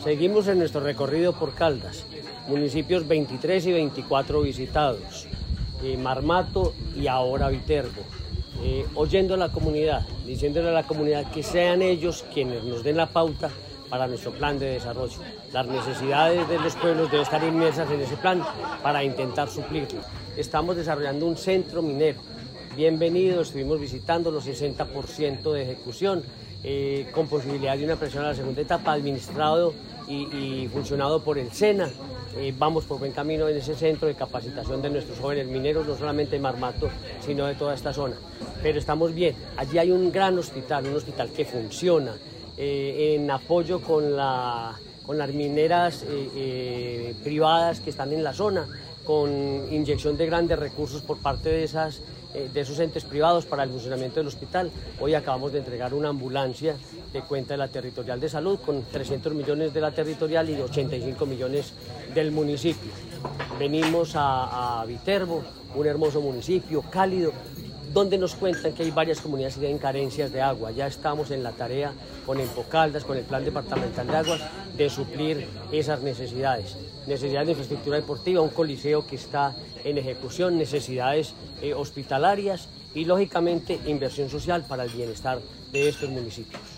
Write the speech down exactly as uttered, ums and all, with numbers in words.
Seguimos en nuestro recorrido por Caldas, municipios veintitrés y veinticuatro visitados, eh, Marmato y ahora Viterbo, eh, oyendo a la comunidad, diciéndole a la comunidad que sean ellos quienes nos den la pauta para nuestro plan de desarrollo. Las necesidades de los pueblos deben estar inmersas en ese plan para intentar suplirlo. Estamos desarrollando un centro minero. Bienvenido, estuvimos visitando los sesenta por ciento de ejecución, eh, con posibilidad de una presión a la segunda etapa, administrado y, y funcionado por el SENA. Eh, vamos por buen camino en ese centro de capacitación de nuestros jóvenes mineros, no solamente de Marmato, sino de toda esta zona. Pero estamos bien, allí hay un gran hospital, un hospital que funciona, eh, en apoyo con, la, con las mineras eh, eh, privadas que están en la zona, con inyección de grandes recursos por parte de, esas, eh, de esos entes privados para el funcionamiento del hospital. Hoy acabamos de entregar una ambulancia de cuenta de la Territorial de Salud con trescientos millones de la Territorial y ochenta y cinco millones del municipio. Venimos a, a Viterbo, un hermoso municipio, cálido, donde nos cuentan que hay varias comunidades que tienen carencias de agua. Ya estamos en la tarea con Empocaldas, con el Plan Departamental de Aguas, de suplir esas necesidades. Necesidades de infraestructura deportiva, un coliseo que está en ejecución, necesidades eh, hospitalarias y, lógicamente, inversión social para el bienestar de estos municipios.